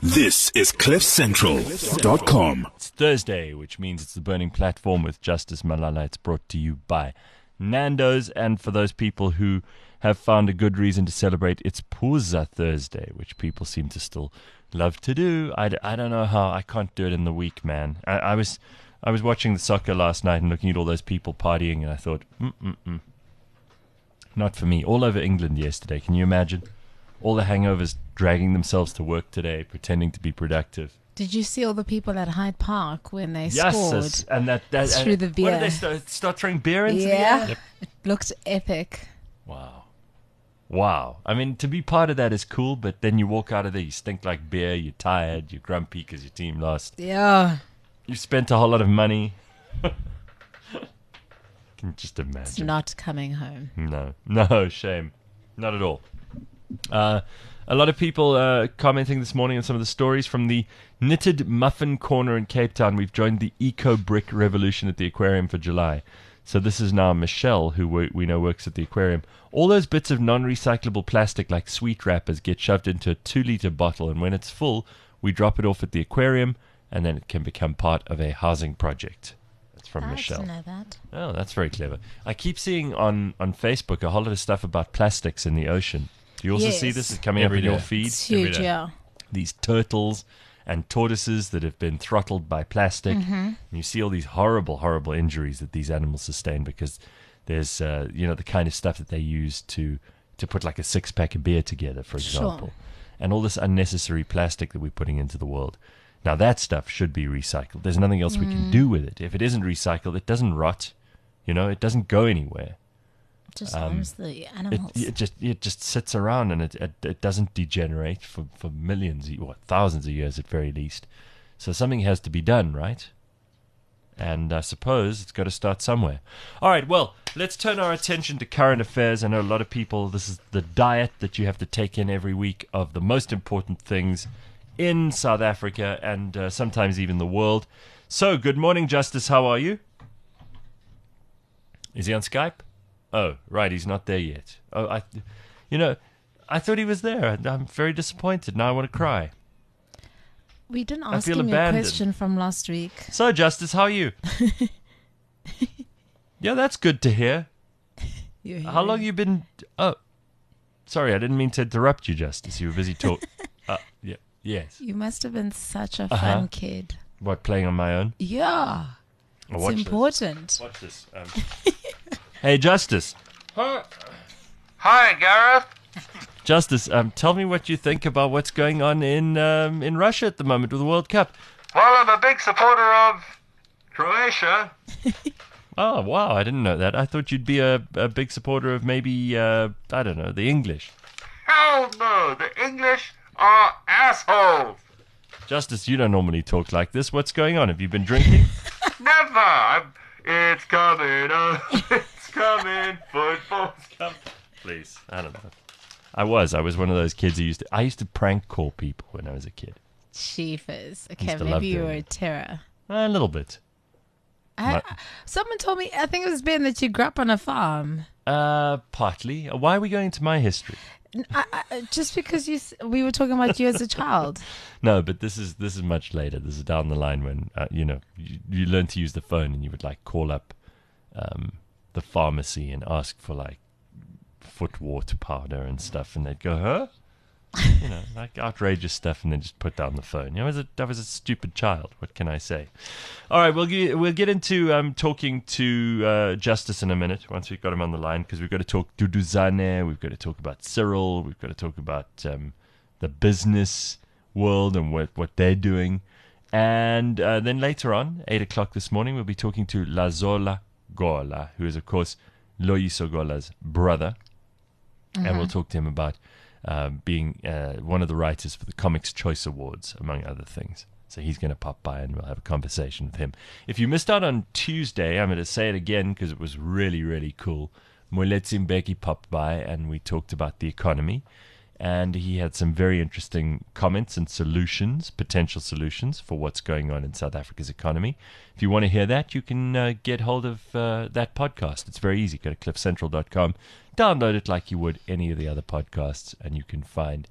This is CliffCentral.com. It's Thursday, which means it's the Burning Platform with Justice Malala. It's brought to you by Nando's. And for those people who have found a good reason to celebrate, it's Phuza Thursday, which people seem to still love to do. I don't know how. I can't do it in the week, man. I was watching the soccer last night and looking at all those people partying, and I thought, not for me. All over England yesterday. Can you imagine? All the hangovers dragging themselves to work today, pretending to be productive. Did you see all the people at Hyde Park when they Yes, scored? and that through the beer. What did they start throwing beer into the air? Yeah, it looked epic. Wow. I mean, to be part of that is cool, but then you walk out of there, you stink like beer, you're tired, you're grumpy because your team lost. Yeah. You spent a whole lot of money. Can just imagine. It's not coming home. No, shame. Not at all. A lot of people commenting this morning on some of the stories from the Knitted Muffin Corner in Cape Town. We've joined the Eco Brick Revolution at the aquarium for July. So this is now Michelle, who we know works at the aquarium. All those bits of non-recyclable plastic like sweet wrappers get shoved into a 2-liter bottle, and when it's full, we drop it off at the aquarium, and then it can become part of a housing project. That's from Michelle. I didn't know that. Oh, that's very clever. I keep seeing on Facebook a whole lot of stuff about plastics in the ocean. Do you also see this is coming Every up in your day. feed? It's huge, yeah. These turtles and tortoises that have been throttled by plastic. And you see all these horrible, horrible injuries that these animals sustain because there's, the kind of stuff that they use to put like a 6-pack of beer together, for example. And all this unnecessary plastic that we're putting into the world. Now, that stuff should be recycled. There's nothing else we can do with it. If it isn't recycled, it doesn't rot. It doesn't go anywhere. Just harms the animals. It just sits around and it doesn't degenerate for millions or thousands of years at very least. So something has to be done, right? And I suppose it's got to start somewhere. All right, well, let's turn our attention to current affairs. I know a lot of people, this is the diet that you have to take in every week of the most important things in South Africa and sometimes even the world. So, good morning, Justice. How are you? Is he on Skype? Oh, right, he's not there yet. Oh, I thought he was there. I'm very disappointed. Now I want to cry. We didn't I ask feel him abandoned. your question from last week. So, Justice, how are you? Yeah, that's good to hear. How long you been... Oh, sorry, I didn't mean to interrupt you, Justice. You were busy talking. Yeah, yes. You must have been such a fun kid. What, playing on my own? Yeah. Oh, It's watch important. This. Watch this. Hey, Justice. Hi, Gareth. Justice, tell me what you think about what's going on in Russia at the moment with the World Cup. Well, I'm a big supporter of Croatia. Oh, wow, I didn't know that. I thought you'd be a big supporter of maybe, I don't know, the English. Hell no, the English are assholes. Justice, you don't normally talk like this. What's going on? Have you been drinking? Never. It's coming. It's coming. Football's coming. Please, I don't know. I was one of those kids who used to prank call people when I was a kid. Chiefers. Used Okay, to love maybe you doing were a it. terror. A little bit. Someone told me, I think it was Ben, that you grew up on a farm. Partly. Why are we going into my history? Just because we were talking about you as a child. No, but this is much later. This is down the line when you learn to use the phone and you would like call up the pharmacy and ask for like foot water powder and stuff, and they'd go, huh? Like outrageous stuff, and then just put down the phone. I was a stupid child. What can I say? All right, we'll get into talking to Justice in a minute once we've got him on the line, because we've got to talk Duduzane, we've got to talk about Cyril, we've got to talk about the business world and what they're doing, and then later on, 8 o'clock this morning, we'll be talking to Lazola Gola, who is of course Loyiso Gola's brother, and we'll talk to him about being one of the writers for the Comics Choice Awards, among other things. So he's going to pop by and we'll have a conversation with him. If you missed out on Tuesday, I'm going to say it again because it was really, really cool. Moeletsi Mbeki popped by and we talked about the economy. And he had some very interesting comments and solutions, potential solutions for what's going on in South Africa's economy. If you want to hear that, you can get hold of that podcast. It's very easy. Go to cliffcentral.com, download it like you would any of the other podcasts, and you can find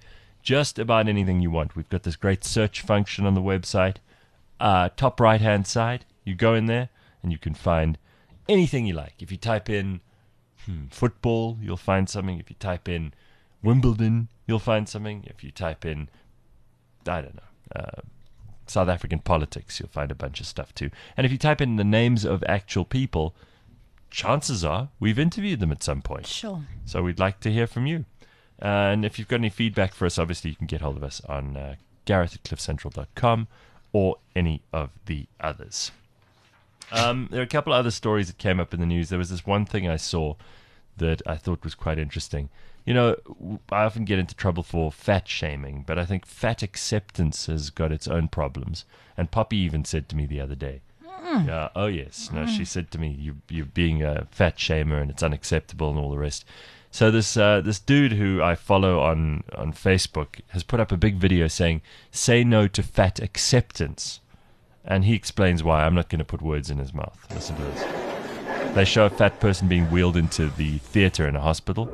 just about anything you want. We've got this great search function on the website. Top right-hand side, you go in there and you can find anything you like. If you type in football, you'll find something. If you type in Wimbledon, you'll find something. If you type in, I don't know, South African politics, you'll find a bunch of stuff too. And if you type in the names of actual people, chances are we've interviewed them at some point. Sure. So we'd like to hear from you. And if you've got any feedback for us, obviously you can get hold of us on Gareth@cliffcentral.com or any of the others. There are a couple of other stories that came up in the news. There was this one thing I saw that I thought was quite interesting. You know, I often get into trouble for fat shaming, but I think fat acceptance has got its own problems. And Poppy even said to me the other day, oh yes, no, she said to me, you're being a fat shamer and it's unacceptable and all the rest. So this dude who I follow on Facebook has put up a big video saying, say no to fat acceptance. And he explains why. I'm not going to put words in his mouth. Listen to this. They show a fat person being wheeled into the theater in a hospital.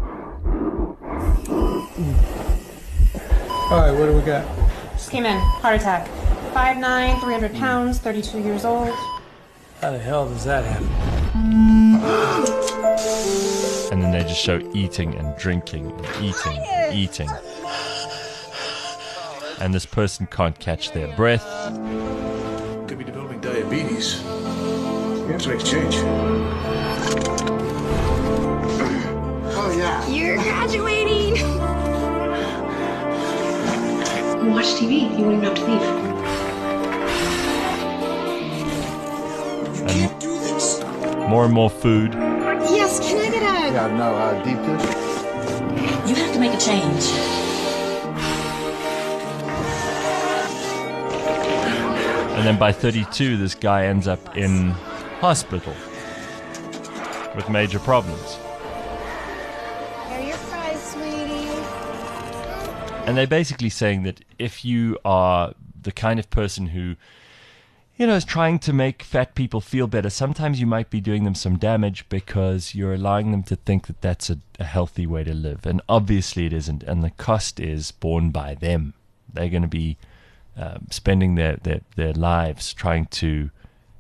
All right, what do we got? Just came in. Heart attack. 5'9", 300 pounds, 32 years old. How the hell does that happen? And then they just show eating and drinking and eating and eating. And this person can't catch their breath. Could be developing diabetes. You have to make a change. Oh, yeah. You're graduating! Watch TV. You wouldn't have to leave. Can't do this. More and more food. Yes, can I get a... Yeah, no, deep dish. You have to make a change. And then by 32, this guy ends up in hospital with major problems. Here are your fries, sweetie. And they're basically saying that if you are the kind of person who, you know, is trying to make fat people feel better, sometimes you might be doing them some damage because you're allowing them to think that that's a healthy way to live. And obviously it isn't. And the cost is borne by them. They're going to be spending their lives trying to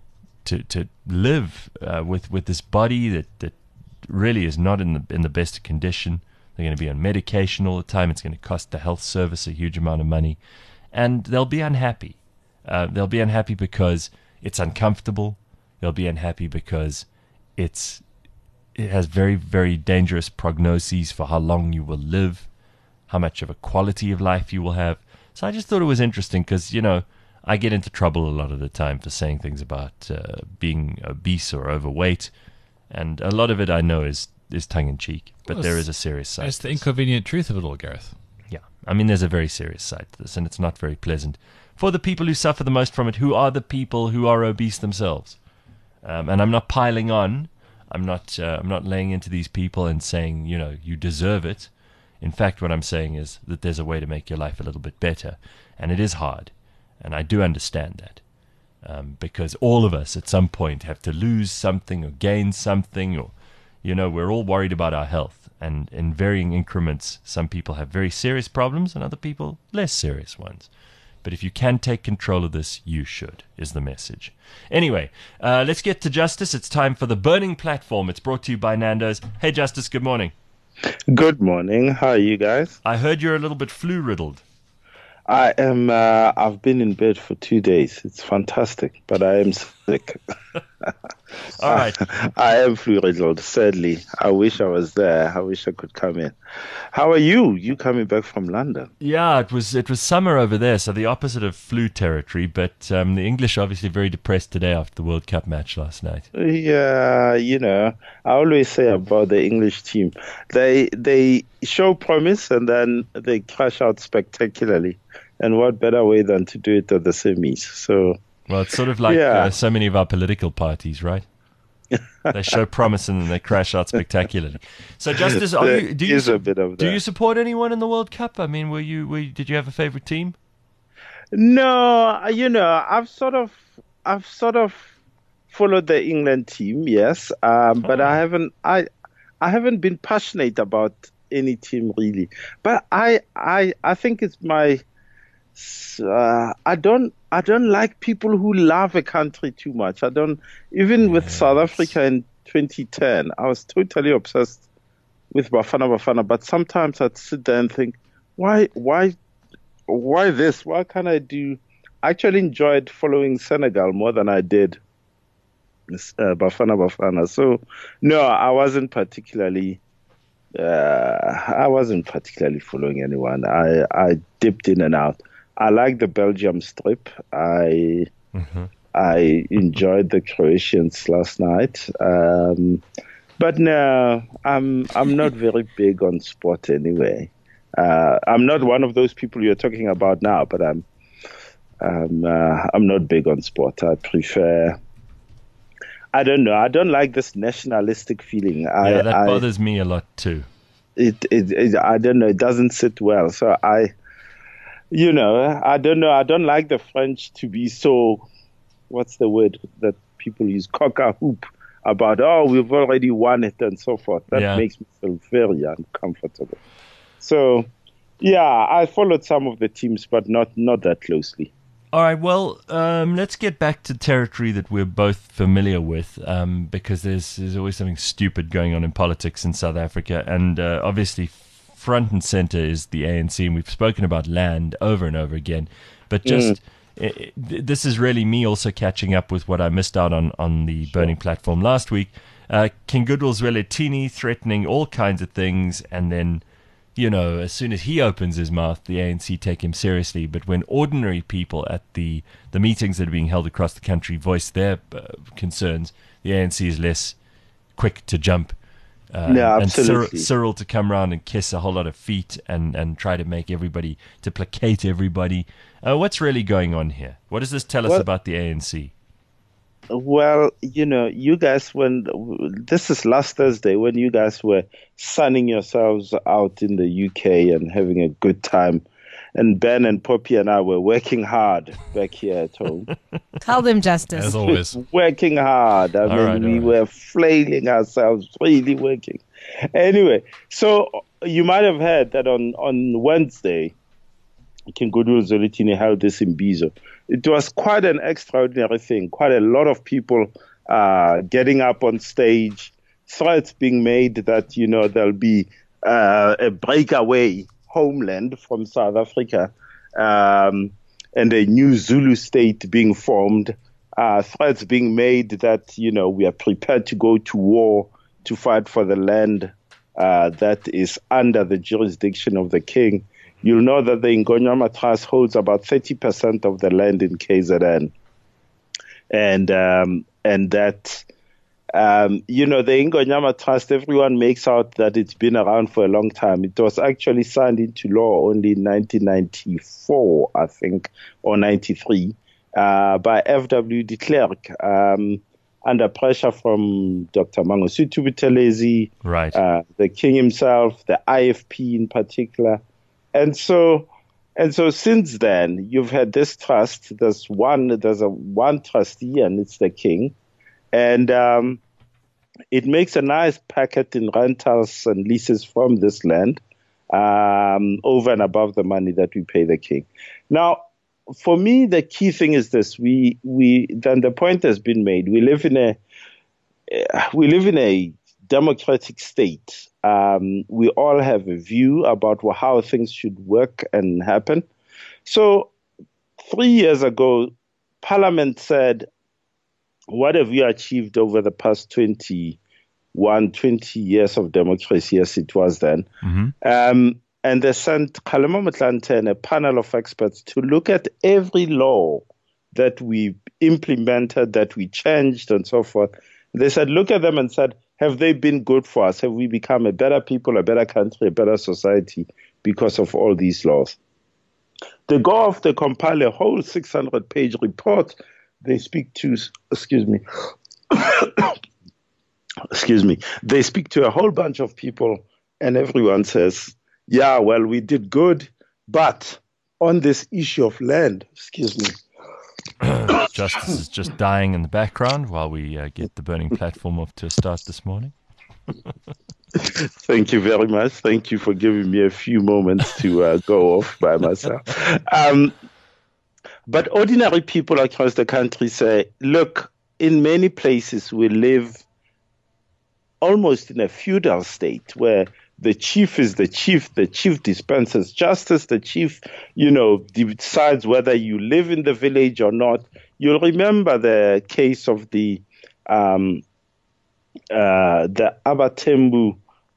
live with this body that really is not in the best condition. They're going to be on medication all the time. It's going to cost the health service a huge amount of money, and they'll be unhappy. They'll be unhappy because it's uncomfortable. They'll be unhappy because it has very, very dangerous prognoses for how long you will live, how much of a quality of life you will have. So I just thought it was interesting because, you know, I get into trouble a lot of the time for saying things about being obese or overweight. And a lot of it I know is tongue-in-cheek, but there is a serious side. That's the inconvenient truth of it all, Gareth. Yeah. I mean, there's a very serious side to this, and it's not very pleasant for the people who suffer the most from it, who are the people who are obese themselves. And I'm not piling on. I'm not laying into these people and saying, you know, you deserve it. In fact, what I'm saying is that there's a way to make your life a little bit better. And it is hard. And I do understand that. Because all of us at some point have to lose something or gain something, or, you know, we're all worried about our health. And in varying increments, some people have very serious problems and other people less serious ones. But if you can take control of this, you should, is the message. Anyway, let's get to Justice. It's time for the Burning Platform. It's brought to you by Nando's. Hey, Justice, good morning. Good morning. How are you guys? I heard you're a little bit flu-riddled. I am. I've been in bed for 2 days. It's fantastic, but I am sick. All right. I am flu-riddled, sadly. I wish I was there. I wish I could come in. How are you? You coming back from London? Yeah, it was summer over there, so the opposite of flu territory, but the English are obviously very depressed today after the World Cup match last night. Yeah, you know, I always say about the English team, they show promise and then they crash out spectacularly. And what better way than to do it at the semis? So, well, it's sort of like so many of our political parties, right? They show promise and then they crash out spectacularly. So, Justice, do you support anyone in the World Cup? I mean, did you have a favorite team? No, you know, I've sort of followed the England team, yes, but I haven't been passionate about any team really. But I think it's my. I don't like people who love a country too much. I don't. Even with South Africa in 2010, I was totally obsessed with Bafana. But sometimes I'd sit there and think, why this? Why can't I do? I actually enjoyed following Senegal more than I did Bafana. So no, I wasn't particularly following anyone. I dipped in and out. I like the Belgium strip. I enjoyed the Croatians last night. But no, I'm not very big on sport anyway. I'm not one of those people you're talking about now, but I'm not big on sport. I prefer. I don't know. I don't like this nationalistic feeling. That bothers me a lot too. It I don't know. It doesn't sit well. So I don't know. I don't like the French to be so. What's the word that people use? Cock-a-hoop about, we've already won it and so forth. That makes me feel very uncomfortable. So, I followed some of the teams, but not that closely. All right, well, let's get back to territory that we're both familiar with, because there's always something stupid going on in politics in South Africa, and obviously front and center is the ANC, and we've spoken about land over and over again, but just... this is really me also catching up with what I missed out on the Burning Platform last week. King Goodwill Zwelithini threatening all kinds of things, and then, as soon as he opens his mouth, the ANC take him seriously. But when ordinary people at the meetings that are being held across the country voice their concerns, the ANC is less quick to jump. Absolutely. And Cyril to come around and kiss a whole lot of feet and try to make everybody, to placate everybody. What's really going on here? What does this tell us about the ANC? Well, you guys, this is last Thursday, when you guys were sunning yourselves out in the UK and having a good time, and Ben and Poppy and I were working hard back here at home. Tell them, Justice. As always. Working hard. We were flailing ourselves, really working. Anyway, so you might have heard that on Wednesday, King Goodwill Zwelithini held this in Bizo. It was quite an extraordinary thing. Quite a lot of people getting up on stage, threats being made that, there'll be a breakaway homeland from South Africa, and a new Zulu state being formed, threats being made that, we are prepared to go to war to fight for the land that is under the jurisdiction of the king. You'll know that the Ingonyama Trust holds about 30% of the land in KZN. And that, the Ingonyama Trust, everyone makes out that it's been around for a long time. It was actually signed into law only in 1994, I think, or 93, by F.W. de Klerk, under pressure from Dr. Mangosuthu Buthelezi, right, the king himself, the IFP in particular. And so since then, you've had this trust. There's a one trustee, and it's the king. And it makes a nice packet in rentals and leases from this land, over and above the money that we pay the king. Now, for me, the key thing is this: then the point has been made. We live in a democratic state. We all have a view about how things should work and happen. So 3 years ago, Parliament said, what have you achieved over the past 20 years of democracy, as it was then? Mm-hmm. And they sent Kgalema Motlanthe and a panel of experts to look at every law that we implemented, that we changed, and so forth. They said, look at them and said, have they been good for us? Have we become a better people, a better country, a better society because of all these laws? They go off, they compile a whole 600-page report. They speak to, they speak to a whole bunch of people, and everyone says, yeah, well, we did good, but on this issue of land, Justice is just dying in the background while we get the Burning Platform off to a start this morning. Thank you very much. Thank you for giving me a few moments to go off by myself. But ordinary people across the country say, look, in many places we live almost in a feudal state where the chief is the chief dispenses justice, the chief, decides whether you live in the village or not. You'll remember the case of the Abatembu.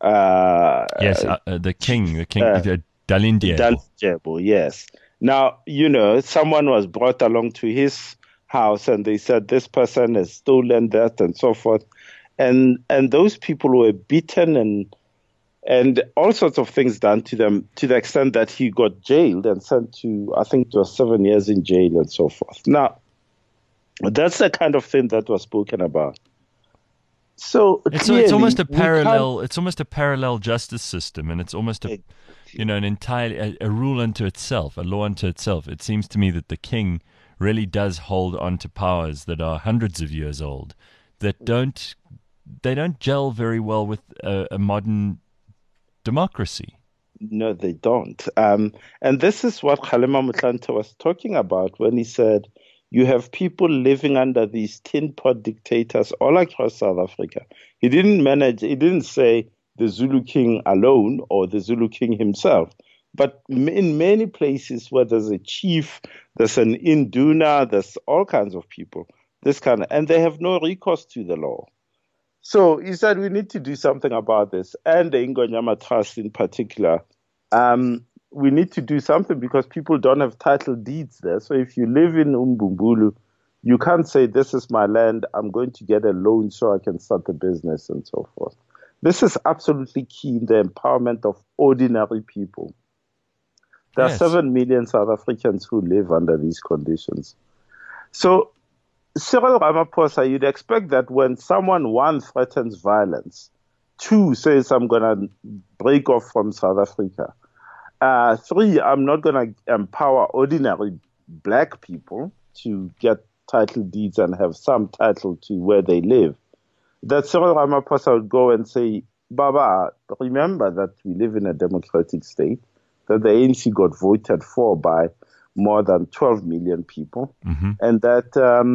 Yes, the king, Dalindyebo. Dalindyebo, yes. Now, someone was brought along to his house and they said this person has stolen that and so forth. And those people were beaten and all sorts of things done to them to the extent that he got jailed and sent to, I think it was 7 years in jail and so forth. Now, that's the kind of thing that was spoken about. So it's almost a parallel. It's almost a parallel justice system, and it's almost an entirely a rule unto itself, a law unto itself. It seems to me that the king really does hold on to powers that are hundreds of years old, that don't gel very well with a modern democracy. No, they don't. And this is what Kgalema Motlanthe was talking about when he said, you have people living under these tin pot dictators all across South Africa. He didn't say the Zulu king alone or the Zulu king himself, but in many places where there's a chief, there's an induna, there's all kinds of people, and they have no recourse to the law. So he said we need to do something about this, and the Ingonyama Trust in particular. We need to do something because people don't have title deeds there. So if you live in Umbumbulu, you can't say, this is my land, I'm going to get a loan so I can start a business and so forth. This is absolutely key in the empowerment of ordinary people. There are 7 million South Africans who live under these conditions. So Cyril Ramaphosa, you'd expect that when someone, 1, threatens violence, 2, says, I'm going to break off from South Africa, 3, I'm not going to empower ordinary black people to get title deeds and have some title to where they live, that Cyril Ramaphosa would go and say, Baba, remember that we live in a democratic state, that the ANC got voted for by more than 12 million people, and that,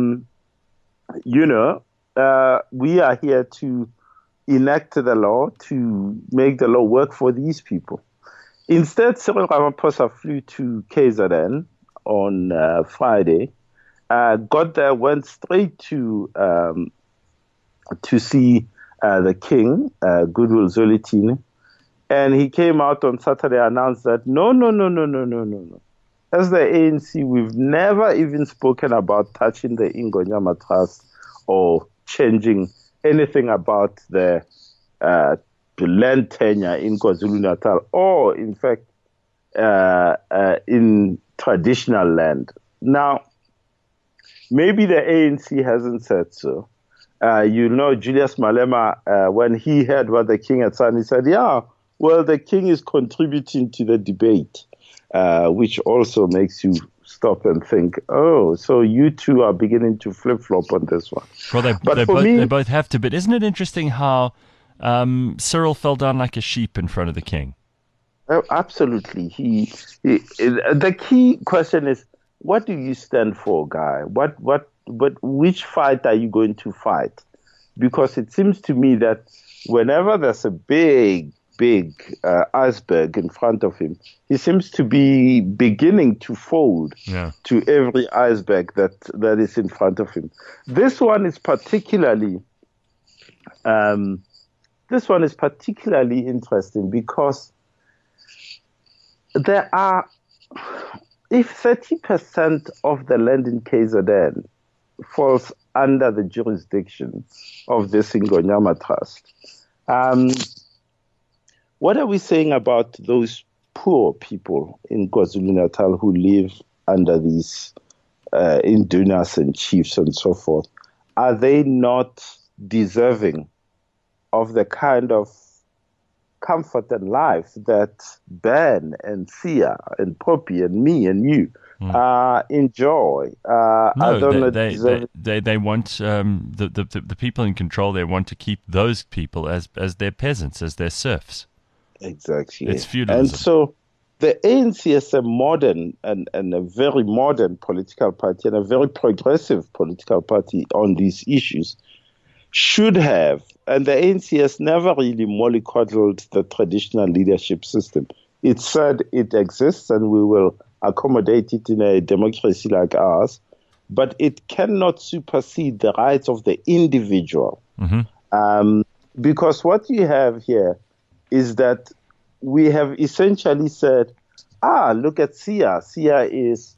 we are here to enact the law, to make the law work for these people. Instead, Cyril Ramaphosa flew to KZN on Friday, got there, went straight to see the king, Goodwill Zwelithini, and he came out on Saturday and announced that no. As the ANC, we've never even spoken about touching the Ingonyama Trust or changing anything about the land tenure in KwaZulu-Natal, or in fact in traditional land. Now, maybe the ANC hasn't said so. Julius Malema, when he heard what the king had said, he said, the king is contributing to the debate, which also makes you stop and think, so you two are beginning to flip-flop on this one. Well, they both have to, but isn't it interesting how Cyril fell down like a sheep in front of the king? Oh, absolutely. The key question is, what do you stand for, Guy? Which fight are you going to fight? Because it seems to me that whenever there's a big iceberg in front of him, he seems to be beginning to fold to every iceberg that is in front of him. This one is particularly interesting because if 30% of the land in KZN falls under the jurisdiction of the Ingonyama Trust, what are we saying about those poor people in KwaZulu-Natal who live under these indunas and chiefs and so forth? Are they not deserving of the kind of comfort and life that Ben and Sia and Poppy and me and you enjoy. No, I don't they want the people in control. They want to keep those people as their peasants, as their serfs. Exactly. It's feudalism. And so the ANC is a modern and a very modern political party and a very progressive political party on these issues. Should have, and the ANC has never really mollycoddled the traditional leadership system. It said it exists and we will accommodate it in a democracy like ours, but it cannot supersede the rights of the individual. Because what you have here is that we have essentially said, look at Sia. Sia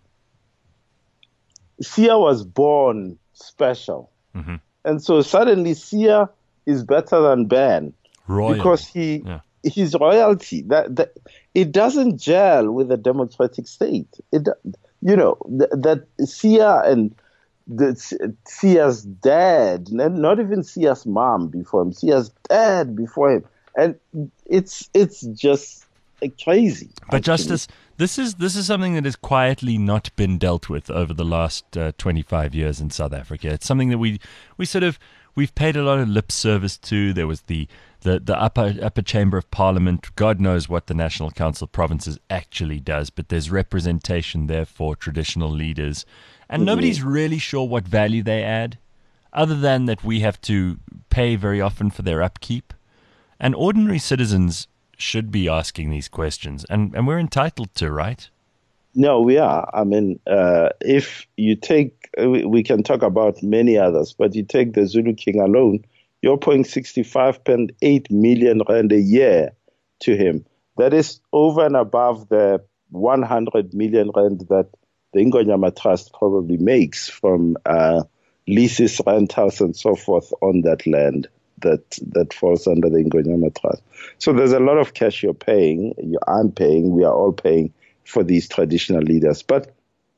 was born special. And so suddenly Sia is better than Ben. Royal. Because his royalty, that it doesn't gel with a democratic state. That Sia and Sia's dad, not even Sia's mom before him, Sia's dad before him, and it's just crazy. But Justice, this is something that has quietly not been dealt with over the last 25 years in South Africa. It's something that we've paid a lot of lip service to. There was the upper chamber of parliament. God knows what the National Council of Provinces actually does, but there's representation there for traditional leaders. And nobody's really sure what value they add, other than that we have to pay very often for their upkeep. And ordinary citizens should be asking these questions, and we're entitled to, right? No, we are. I mean, if you take, we can talk about many others, but you take the Zulu King alone, you're paying 65.8 million rand a year to him. That is over and above the 100 million rand that the Ingonyama Trust probably makes from leases, rentals, and so forth on that land that falls under the Ingonyama Trust. So there's a lot of cash you're paying, I'm paying, we are all paying for these traditional leaders. But,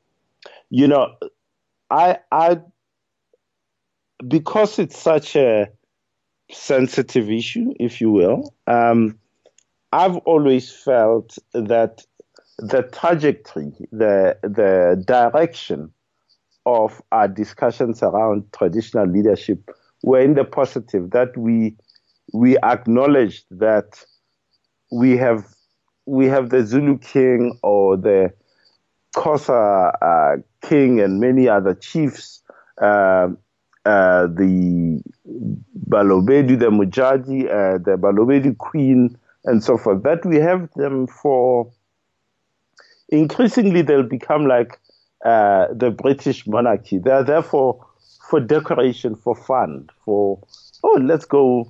I because it's such a sensitive issue, if you will, I've always felt that the trajectory, the direction of our discussions around traditional leadership were in the positive, that we acknowledged that we have the Zulu King or the Xhosa King and many other chiefs, the Balobedu, the Mujaji, the Balobedu Queen, and so forth, that we have them for, increasingly they'll become like the British monarchy. They're there for decoration, for fun, let's go,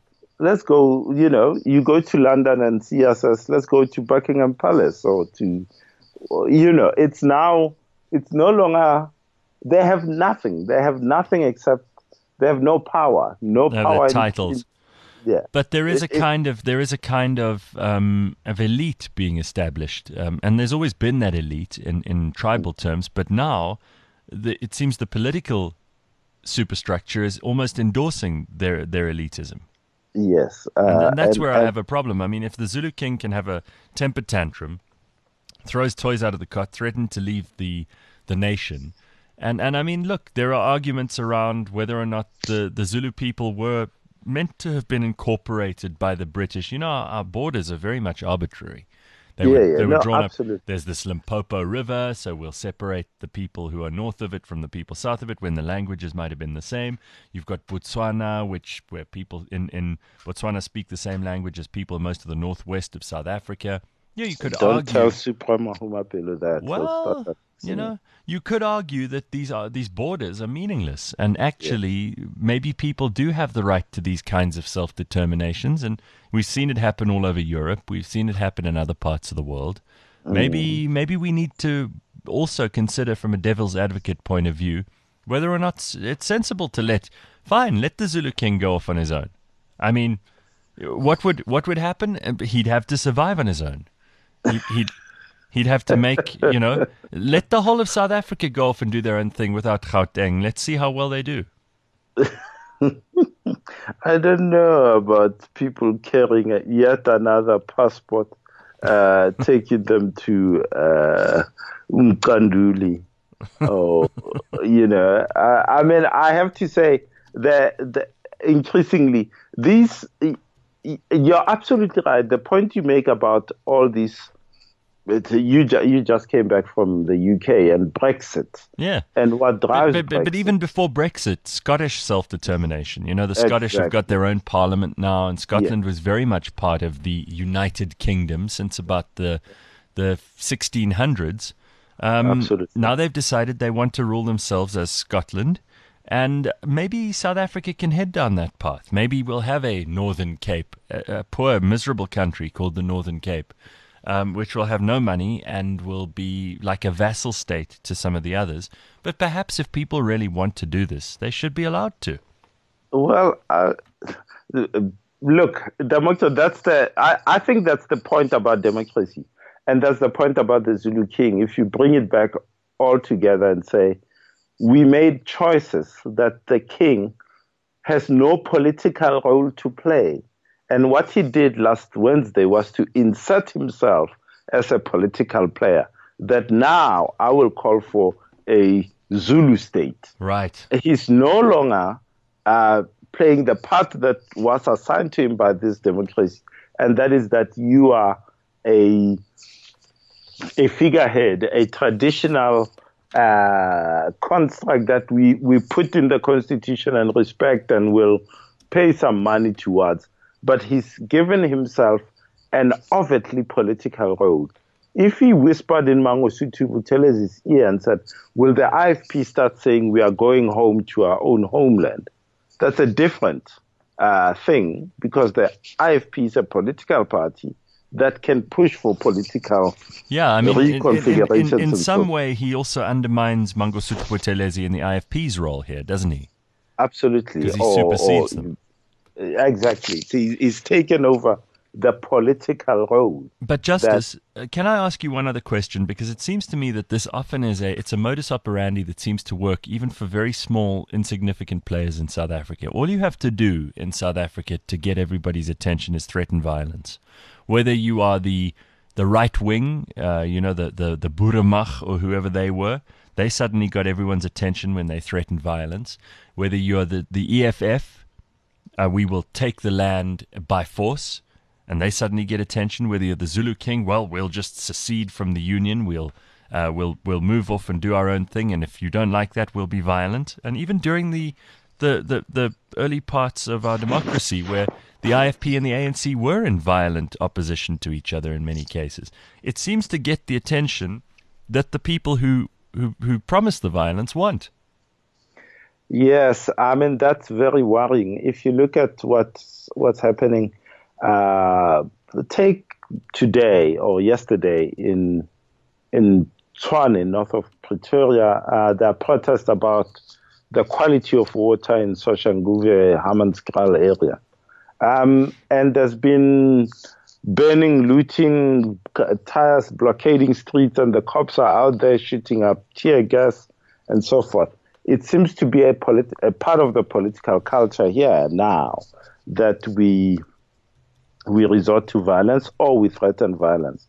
you go to London and see us as, let's go to Buckingham Palace or to, it's no longer, they have nothing except, they have no power, power. Titles. Yeah. But there is a kind of elite being established, and there's always been that elite in tribal terms, but now it seems the political superstructure is almost endorsing their elitism. Yes. And that's where I have a problem. I mean, if the Zulu King can have a temper tantrum, throws toys out of the cot, threaten to leave the nation, and I mean, look, there are arguments around whether or not the Zulu people were meant to have been incorporated by the British. Our borders are very much arbitrary. They were drawn absolutely. up. There's this Limpopo River, so we'll separate the people who are north of it from the people south of it when the languages might have been the same. You've got Botswana, where people in Botswana speak the same language as people in most of the northwest of South Africa. Yeah, you could argue. Don't tell Suprema Humapelo that. Well, you could argue that these borders are meaningless, and actually, maybe people do have the right to these kinds of self-determinations, and we've seen it happen all over Europe. We've seen it happen in other parts of the world. Maybe we need to also consider, from a devil's advocate point of view, whether or not it's sensible to let the Zulu King go off on his own. I mean, what would happen? He'd have to survive on his own. He'd have to make, let the whole of South Africa go off and do their own thing without Gauteng. Let's see how well they do. I don't know about people carrying yet another passport taking them to Umkanduli. Oh, I mean, I have to say that increasingly, you're absolutely right. The point you make about all these, you just came back from the UK and Brexit. Yeah. And what drives Brexit. But even before Brexit, Scottish self-determination. The Scottish have got their own parliament now, and Scotland was very much part of the United Kingdom since about the 1600s. Absolutely. Now they've decided they want to rule themselves as Scotland, and maybe South Africa can head down that path. Maybe we'll have a Northern Cape, a poor, miserable country called the Northern Cape, which will have no money and will be like a vassal state to some of the others. But perhaps if people really want to do this, they should be allowed to. Well, look, democracy. I think that's the point about democracy. And that's the point about the Zulu King. If you bring it back all together and say, we made choices that the king has no political role to play. And what he did last Wednesday was to insert himself as a political player, that now I will call for a Zulu state. Right. He's no longer playing the part that was assigned to him by this democracy. And that is that you are a figurehead, a traditional construct that we put in the constitution and respect and will pay some money towards. But he's given himself an overtly political role. If he whispered in Mangosuthu Buthelez's ear and said, will the IFP start saying we are going home to our own homeland? That's a different thing, because the IFP is a political party that can push for political reconfigurations. In some way, he also undermines Mangosuthu Buthelezi in the IFP's role here, doesn't he? Absolutely. Because he supersedes them. Exactly. He's taken over the political role. But Justice, can I ask you one other question? Because it seems to me that this often it's a modus operandi that seems to work even for very small, insignificant players in South Africa. All you have to do in South Africa to get everybody's attention is threaten violence. Whether you are the right wing, the Boeremark or whoever they were, they suddenly got everyone's attention when they threatened violence. Whether you are the EFF, we will take the land by force, and they suddenly get attention. Whether you're the Zulu King, well, we'll just secede from the union. We'll move off and do our own thing, and if you don't like that, we'll be violent. And even during the early parts of our democracy, where the IFP and the ANC were in violent opposition to each other in many cases, it seems to get the attention that the people who promise the violence want. Yes, I mean, that's very worrying. If you look at what's happening, take today or yesterday in Tshwane, north of Pretoria, there are protests about the quality of water in Soshanguve, Hammanskraal area. And there's been burning, looting, tires blockading streets, and the cops are out there shooting up tear gas and so forth. It seems to be a part of the political culture here now that we resort to violence or we threaten violence.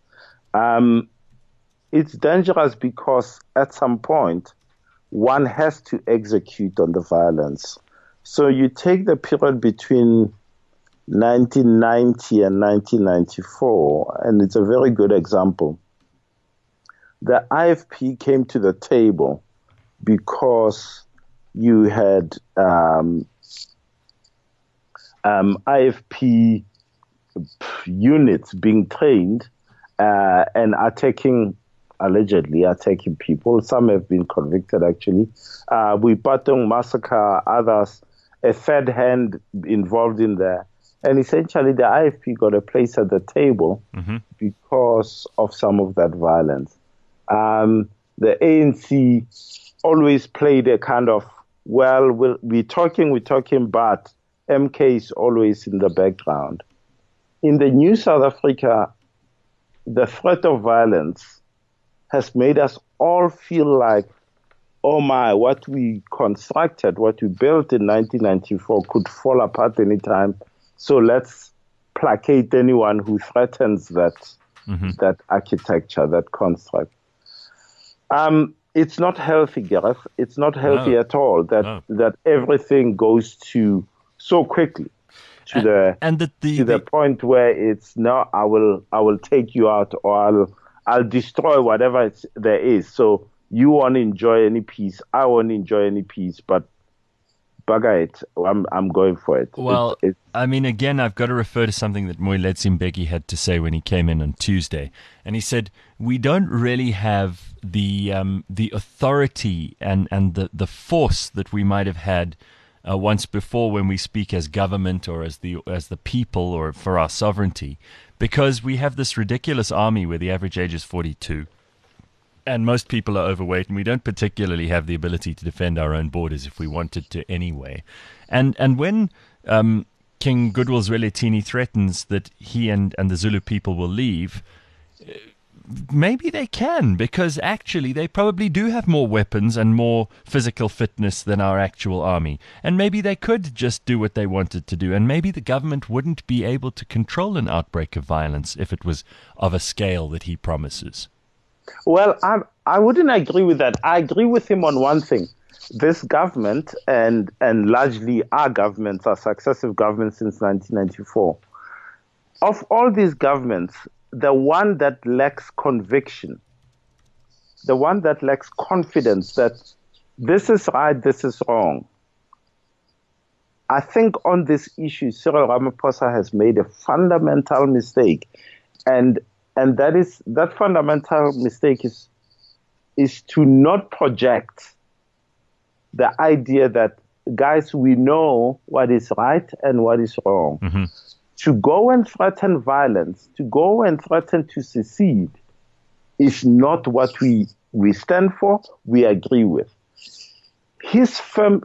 It's dangerous because at some point one has to execute on the violence. So you take the period between 1990 and 1994, and it's a very good example. The IFP came to the table because you had IFP units being trained and allegedly attacking people. Some have been convicted, actually. Boipatong massacre, others, a third hand involved in there. And essentially, the IFP got a place at the table because of some of that violence. The ANC always played a kind of, we're talking, but MK is always in the background. In the new South Africa, the threat of violence has made us all feel like, oh my, what we constructed, what we built in 1994 could fall apart anytime. So let's placate anyone who threatens that that architecture, that construct. It's not healthy, Gareth. It's not healthy at all that everything goes to so quickly to the point where it's no, I will take you out, or I'll destroy whatever there is. So you won't enjoy any peace, I won't enjoy any peace, but bugger it, I'm going for it. Well, I mean, again, I've got to refer to something that Moeletsi Mbeki had to say when he came in on Tuesday, and he said we don't really have the authority and the force that we might have had once before when we speak as government or as the people or for our sovereignty, because we have this ridiculous army where the average age is 42. And most people are overweight, and we don't particularly have the ability to defend our own borders if we wanted to anyway. And when King Goodwill Zwelithini threatens that he and the Zulu people will leave, maybe they can, because actually they probably do have more weapons and more physical fitness than our actual army. And maybe they could just do what they wanted to do, and maybe the government wouldn't be able to control an outbreak of violence if it was of a scale that he promises. Well, I wouldn't agree with that. I agree with him on one thing. This government and largely our governments, our successive governments since 1994, of all these governments, the one that lacks conviction, the one that lacks confidence that this is right, this is wrong. I think on this issue, Cyril Ramaphosa has made a fundamental mistake, and that fundamental mistake is to not project the idea that, guys, we know what is right and what is wrong. Mm-hmm. To go and threaten violence, to go and threaten to secede is not what we stand for, we agree with. His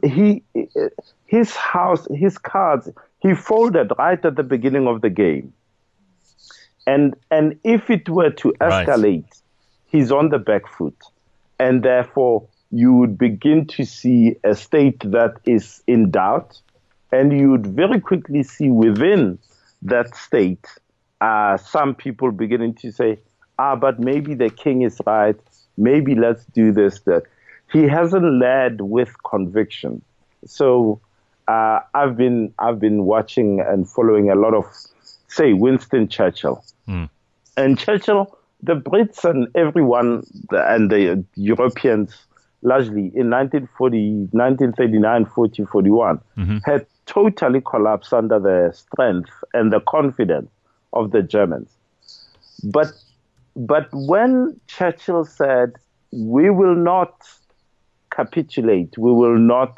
house, his cards, he folded right at the beginning of the game. And if it were to escalate, he's on the back foot. And therefore, you would begin to see a state that is in doubt. And you would very quickly see within that state some people beginning to say, but maybe the king is right. Maybe let's do this, that. He hasn't led with conviction. So I've been watching and following a lot of, say, Winston Churchill. And Churchill, the Brits and everyone, and the Europeans, largely in 1939, 40, 41, had totally collapsed under the strength and the confidence of the Germans. But when Churchill said, we will not capitulate, we will not,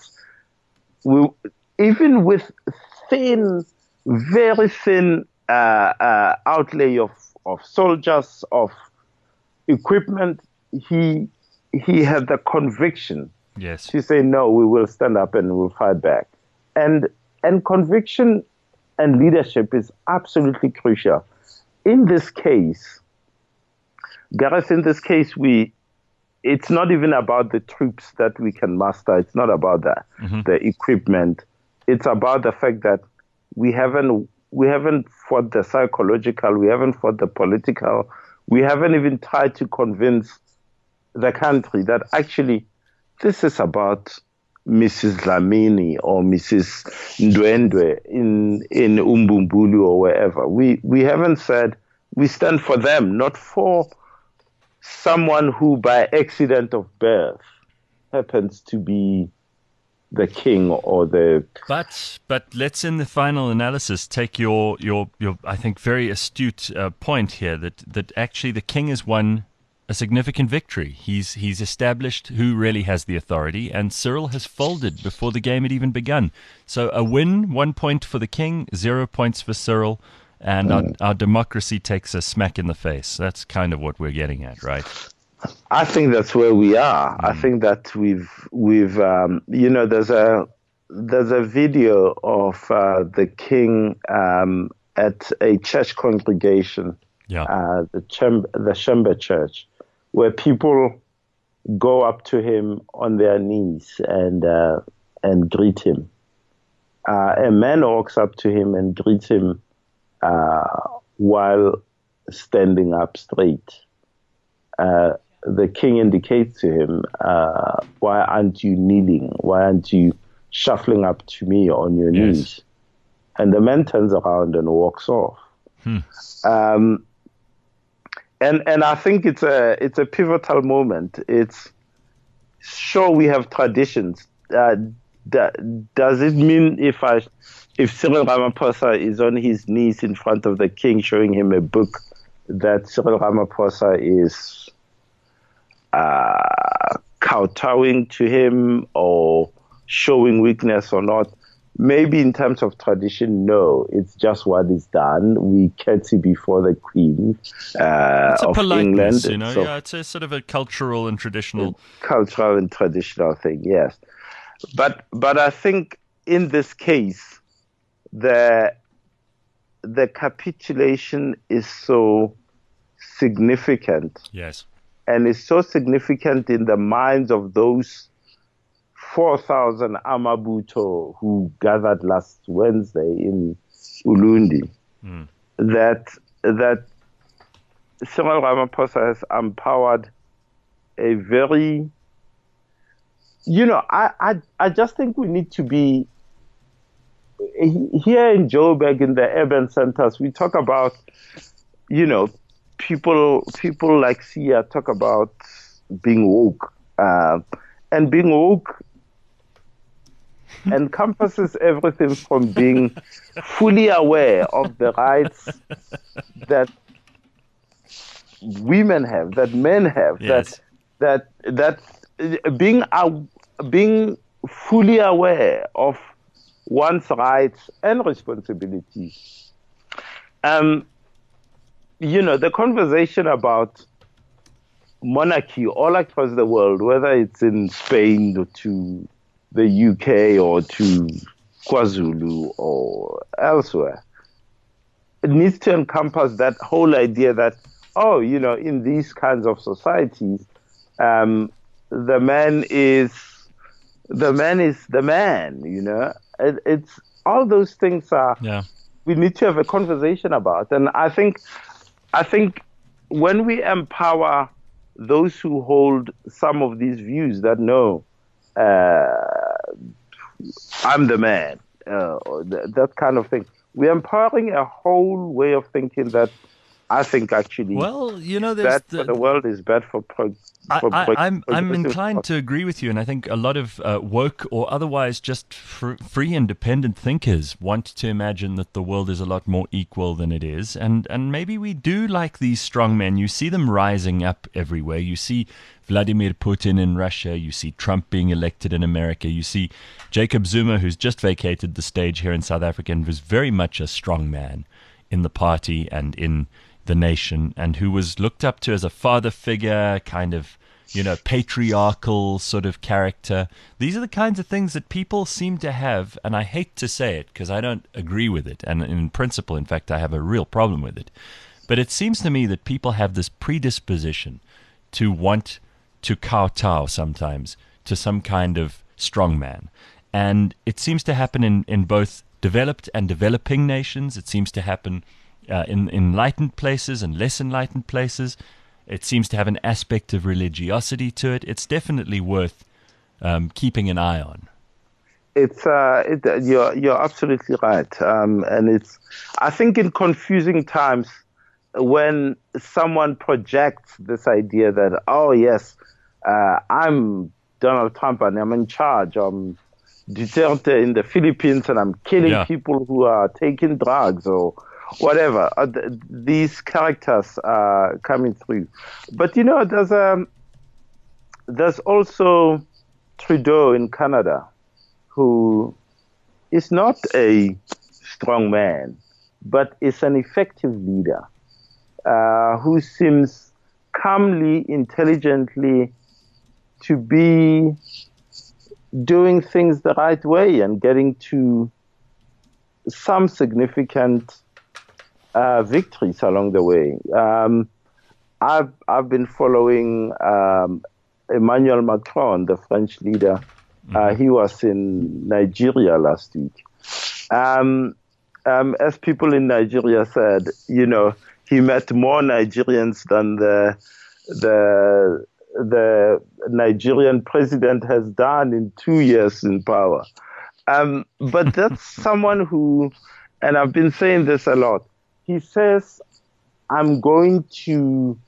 even with very thin outlay of soldiers, of equipment, he had the conviction to say, no, we will stand up and we'll fight back. And conviction and leadership is absolutely crucial. In this case, Gareth, it's not even about the troops that we can muster. It's not about that, the equipment. It's about the fact that we haven't fought the psychological, we haven't fought the political, we haven't even tried to convince the country that actually this is about Mrs. Dlamini or Mrs. Ndwendwe in Umbumbulu or wherever. We haven't said we stand for them, not for someone who by accident of birth happens to be the king or the... But let's, in the final analysis, take your I think, very astute point here that actually the king has won a significant victory. He's established who really has the authority, and Cyril has folded before the game had even begun. So a win, 1 point for the king, 0 points for Cyril, and our democracy takes a smack in the face. That's kind of what we're getting at, right? I think that's where we are. I think that we've there's a video of the king at a church congregation, the Shemba Church, where people go up to him on their knees and greet him. A man walks up to him and greets him while standing up straight. The king indicates to him, why aren't you kneeling? Why aren't you shuffling up to me on your knees? And the man turns around and walks off. And I think it's a pivotal moment. It's sure we have traditions. Does it mean if Cyril Ramaphosa is on his knees in front of the king showing him a book, that Cyril Ramaphosa is kowtowing to him or showing weakness or not? Maybe in terms of tradition, no. It's just what is done. We curtsy before the Queen it's a of politeness, England. So, it's a sort of a cultural and traditional thing. Yes, but I think in this case, the capitulation is so significant. Yes. And it's so significant in the minds of those 4,000 Amabuto who gathered last Wednesday in Ulundi, that Cyril Ramaphosa has empowered a very, I just think we need to be, here in Joburg, in the urban centers, we talk about, people like Sia talk about being woke. And being woke encompasses everything from being fully aware of the rights that women have, that men have, that being fully aware of one's rights and responsibilities. The conversation about monarchy all across the world, whether it's in Spain or to the UK or to KwaZulu or elsewhere, it needs to encompass that whole idea that, in these kinds of societies, the man is the man, It's all those things we need to have a conversation about. And I think when we empower those who hold some of these views that no, I'm the man, that kind of thing, we're empowering a whole way of thinking that I think actually, bad for the world is bad for I'm inclined to agree with you, and I think a lot of woke or otherwise just free independent thinkers want to imagine that the world is a lot more equal than it is, and maybe we do like these strong men. You see them rising up everywhere. You see Vladimir Putin in Russia. You see Trump being elected in America. You see Jacob Zuma, who's just vacated the stage here in South Africa and was very much a strong man in the party and in the nation, and who was looked up to as a father figure, kind of, patriarchal sort of character. These are the kinds of things that people seem to have, and I hate to say it because I don't agree with it, and in principle, in fact, I have a real problem with it. But it seems to me that people have this predisposition to want to kowtow sometimes to some kind of strongman. And it seems to happen in both developed and developing nations. It seems to happen in enlightened places and less enlightened places. It seems to have an aspect of religiosity to it. It's definitely worth keeping an eye on. You're absolutely right, and I think in confusing times when someone projects this idea that I'm Donald Trump and I'm in charge. I'm Duterte in the Philippines and I'm killing people who are taking drugs or whatever. These characters are coming through. But, there's also Trudeau in Canada, who is not a strong man, but is an effective leader, who seems calmly, intelligently to be doing things the right way and getting to some significant victories along the way. I've been following Emmanuel Macron, the French leader. He was in Nigeria last week. as people in Nigeria said, he met more Nigerians than the Nigerian president has done in 2 years in power. But that's someone who, and I've been saying this a lot, he says, I'm going to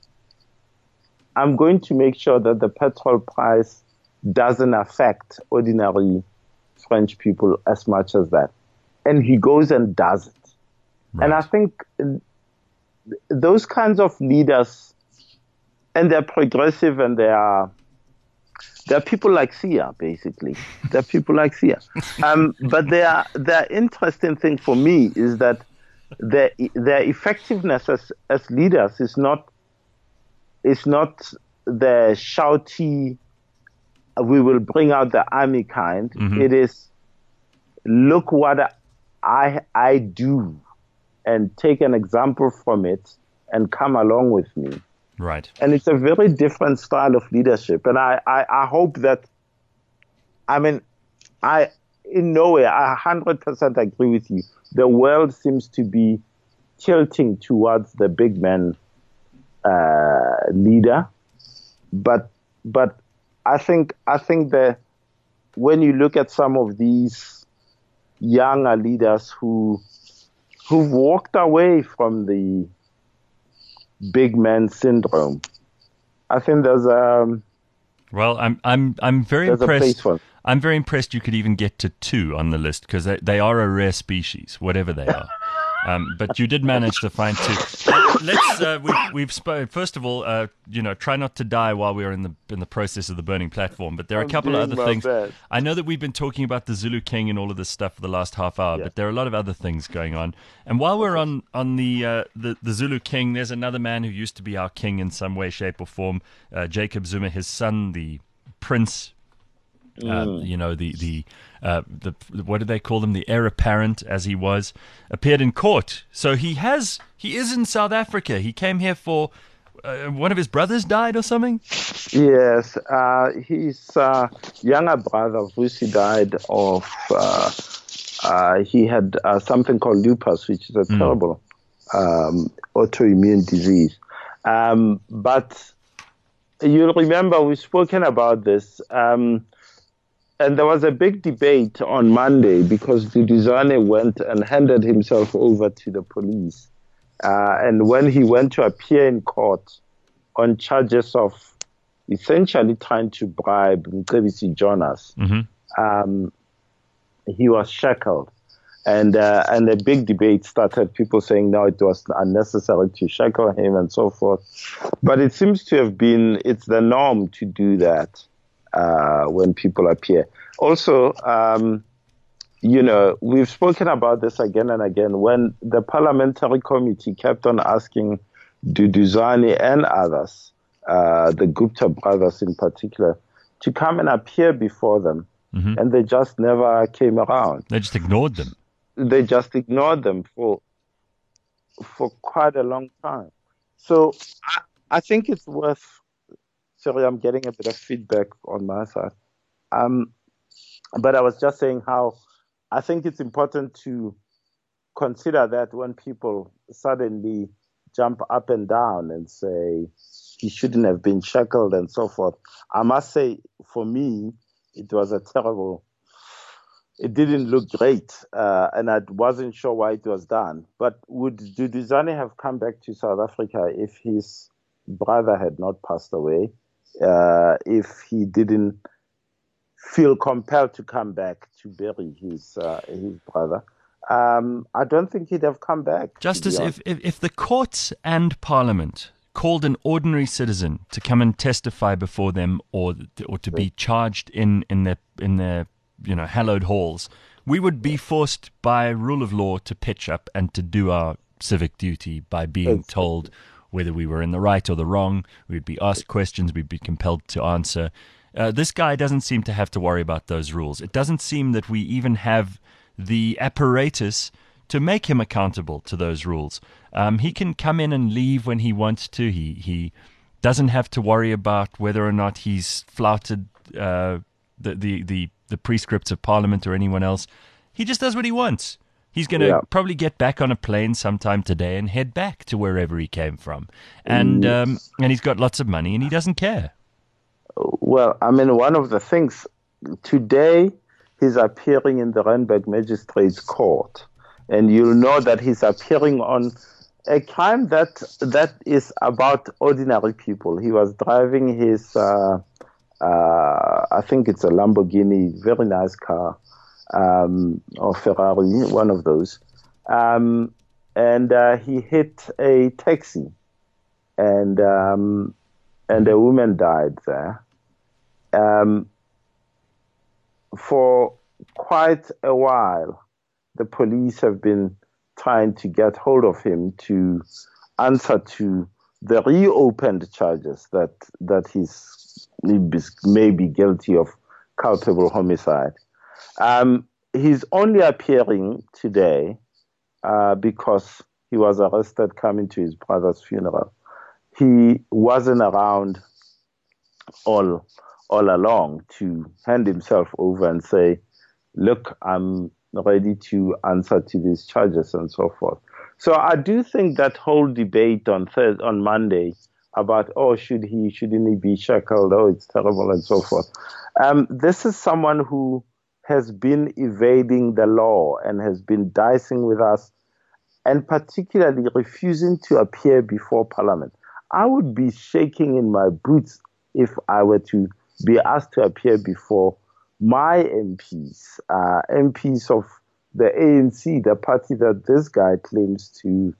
make sure that the petrol price doesn't affect ordinary French people as much as that. And he goes and does it. Right. And I think those kinds of leaders, and they're progressive, and they're people like Sia, basically. They're people like Sia. But their interesting thing for me is that their effectiveness as leaders is not the shouty, we will bring out the army kind. Mm-hmm. It is, look what I do, and take an example from it and come along with me. Right. And it's a very different style of leadership. And I hope that, in no way, I 100% agree with you. The world seems to be tilting towards the big man leader. But I think that when you look at some of these younger leaders who've walked away from the big man syndrome, I think there's well, I'm very impressed. I'm very impressed you could even get to 2 on the list, because they are a rare species, whatever they are. But you did manage to find 2. Let's we've spoken. First of all, try not to die while we're in the process of the burning platform. But there are a couple of other things. Best. I know that we've been talking about the Zulu King and all of this stuff for the last half hour, but there are a lot of other things going on. And while we're on the Zulu King, there's another man who used to be our king in some way, shape, or form. Jacob Zuma, his son, the Prince. The what do they call them? The heir apparent, as he was, appeared in court. So he is in South Africa. He came here for one of his brothers died or something. Yes, his younger brother Vusi died of. He had something called lupus, which is a terrible autoimmune disease. But you'll remember we've spoken about this. And there was a big debate on Monday because Duduzane went and handed himself over to the police. And when he went to appear in court on charges of essentially trying to bribe Mcebisi Jonas, he was shackled. And a big debate started, people saying, no, it was unnecessary to shackle him and so forth. But it seems to have been, it's the norm to do that. When people appear. Also, we've spoken about this again and again. When the parliamentary committee kept on asking Duduzane and others, the Gupta brothers in particular, to come and appear before them, and they just never came around. They just ignored them. They just ignored them for quite a long time. So I think it's worth. Sorry, I'm getting a bit of feedback on my side. But I was just saying how I think it's important to consider that when people suddenly jump up and down and say he shouldn't have been shackled and so forth. I must say, for me, it was it didn't look great, and I wasn't sure why it was done. But would Duduzane have come back to South Africa if his brother had not passed away? If he didn't feel compelled to come back to bury his brother, I don't think he'd have come back. Justice, if the courts and Parliament called an ordinary citizen to come and testify before them, or to be charged in their hallowed halls, we would be forced by rule of law to pitch up and to do our civic duty by being told whether we were in the right or the wrong. We'd be asked questions, we'd be compelled to answer. This guy doesn't seem to have to worry about those rules. It doesn't seem that we even have the apparatus to make him accountable to those rules. He can come in and leave when he wants to. He doesn't have to worry about whether or not he's flouted the prescripts of Parliament or anyone else. He just does what he wants. He's going to probably get back on a plane sometime today and head back to wherever he came from. And he's got lots of money and he doesn't care. Well, I mean, one of the things, today he's appearing in the Randburg Magistrates Court. And you'll know that he's appearing on a crime that is about ordinary people. He was driving his, I think it's a Lamborghini, very nice car. Or Ferrari, one of those, and he hit a taxi, and a woman died there. For quite a while, the police have been trying to get hold of him to answer to the reopened charges that he may be guilty of culpable homicide. He's only appearing today because he was arrested coming to his brother's funeral. He wasn't around all along to hand himself over and say, look, I'm ready to answer to these charges and so forth. So I do think that whole debate on Monday about, shouldn't he be shackled? Oh, it's terrible and so forth. This is someone who has been evading the law and has been dicing with us and particularly refusing to appear before Parliament. I would be shaking in my boots if I were to be asked to appear before my MPs, MPs of the ANC, the party that this guy claims to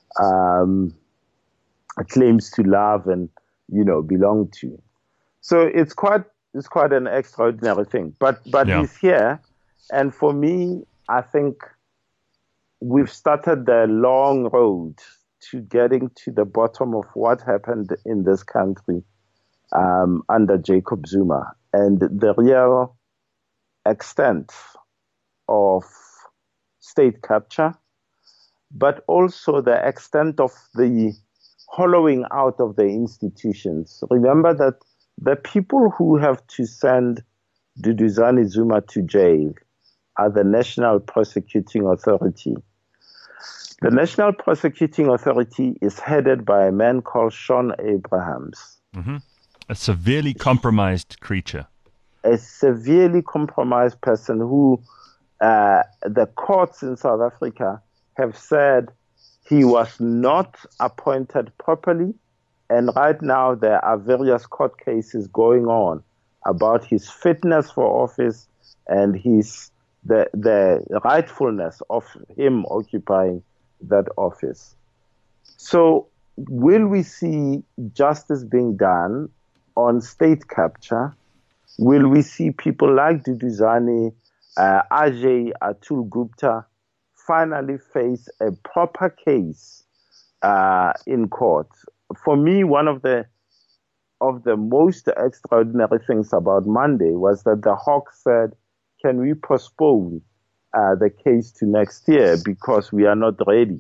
love and, belong to. So it's quite an extraordinary thing. But he's here, and for me, I think we've started the long road to getting to the bottom of what happened in this country under Jacob Zuma and the real extent of state capture, but also the extent of the hollowing out of the institutions. Remember that the people who have to send Duduzane Zuma to jail are the National Prosecuting Authority. The National Prosecuting Authority is headed by a man called Shaun Abrahams. Mm-hmm. A severely compromised creature. A severely compromised person who the courts in South Africa have said he was not appointed properly. And right now there are various court cases going on about his fitness for office and the rightfulness of him occupying that office. So will we see justice being done on state capture? Will we see people like Duduzane, Ajay Atul Gupta finally face a proper case in court? For me, one of the most extraordinary things about Monday was that the Hawks said, can we postpone the case to next year because we are not ready?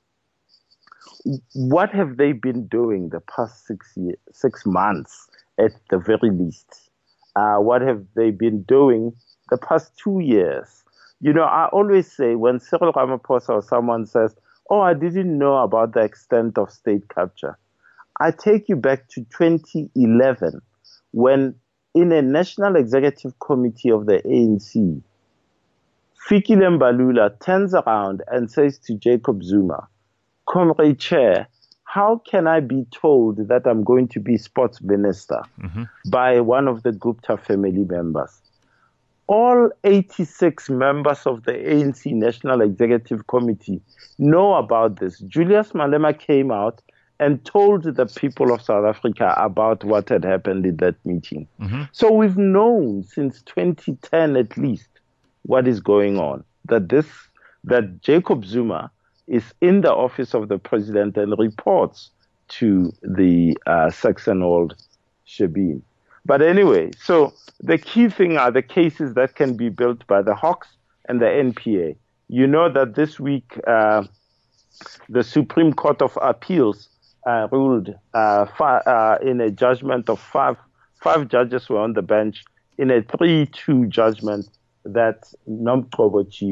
What have they been doing the past 6 months at the very least? What have they been doing the past 2 years? I always say when Cyril Ramaphosa or someone says, I didn't know about the extent of state capture, I take you back to 2011 when in a National Executive Committee of the ANC, Fikile Mbalula turns around and says to Jacob Zuma, Comrade Chair, how can I be told that I'm going to be sports minister by one of the Gupta family members? All 86 members of the ANC National Executive Committee know about this. Julius Malema came out and told the people of South Africa about what had happened in that meeting. So we've known since 2010 at least what is going on, that Jacob Zuma is in the office of the president and reports to the Saxon-Old Shebeen. But anyway, so the key thing are the cases that can be built by the Hawks and the NPA. You know that this week the Supreme Court of Appeals ruled in a judgment of five judges were on the bench in a 3-2 judgment that Nomgcobo Chiva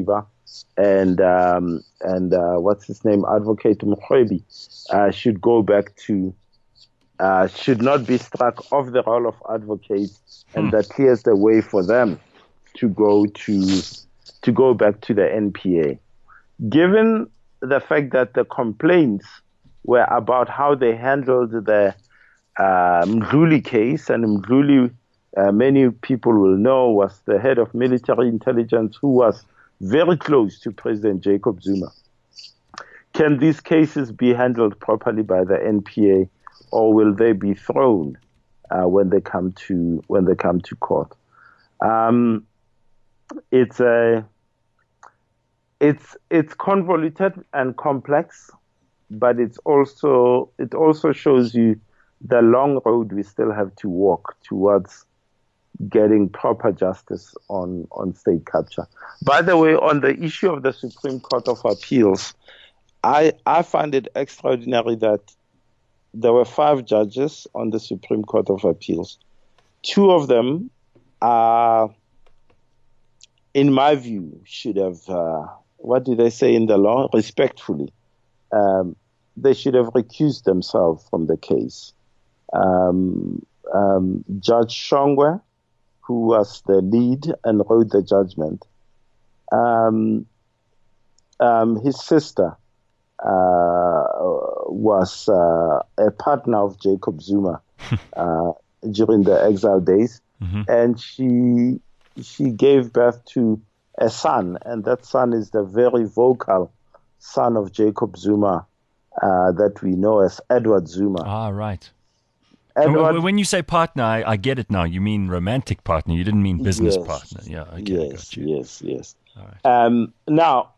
and what's his name, Advocate Mkhwebi, should go back to, should not be struck off the role of advocate, and that clears the way for them to go back to the NPA. Given the fact that the complaints were about how they handled the Mdluli case, and Mdluli, many people will know, was the head of military intelligence who was very close to President Jacob Zuma. Can these cases be handled properly by the NPA, or will they be thrown when they come to court? It's convoluted and complex, but it also shows you the long road we still have to walk towards getting proper justice on state capture. By the way, on the issue of the Supreme Court of Appeals, I find it extraordinary that there were 5 judges on the Supreme Court of Appeals. 2 of them are, in my view, should have, what do they say in the law? Respectfully. They should have recused themselves from the case. Judge Shongwe, who was the lead and wrote the judgment, his sister was a partner of Jacob Zuma during the exile days, and she gave birth to a son, and that son is the very vocal son of Jacob Zuma that we know as Edward Zuma. Ah, right. When you say partner, I get it now. You mean romantic partner. You didn't mean business partner. Yeah, okay, got you. Yes. All right. Now,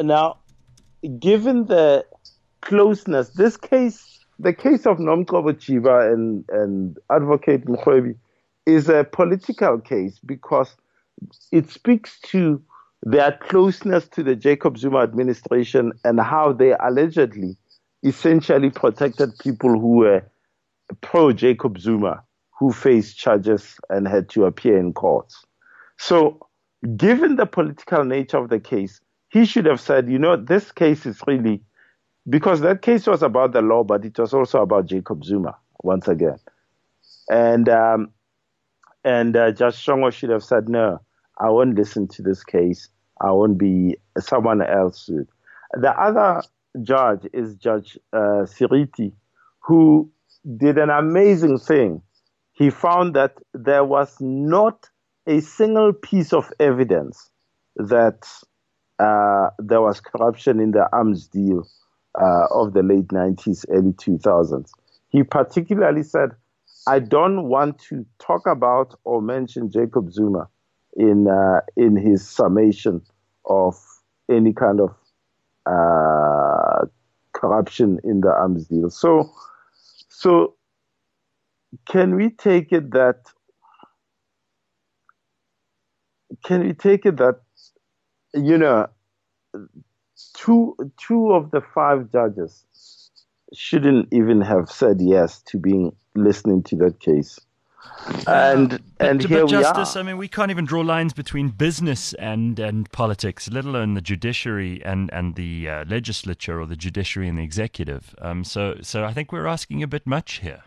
given the closeness, the case of Nomgcobo Chiba and Advocate Mkhwebi is a political case because it speaks to their closeness to the Jacob Zuma administration and how they allegedly essentially protected people who were pro-Jacob Zuma, who faced charges and had to appear in courts. So, given the political nature of the case, he should have said, this case is really, because that case was about the law, but it was also about Jacob Zuma, once again. And Judge Shongwe should have said, no, I won't listen to this case. I won't be someone else. The other judge is Judge Siriti, who did an amazing thing. He found that there was not a single piece of evidence that there was corruption in the arms deal of the late 90s, early 2000s. He particularly said, I don't want to talk about or mention Jacob Zuma in his summation of any kind of corruption in the arms deal. So can we take it that two of the 5 judges shouldn't even have said yes to listening to that case. And here Justice, we are. I mean, we can't even draw lines between business and politics, let alone the judiciary and the legislature, or the judiciary and the executive. So I think we're asking a bit much here.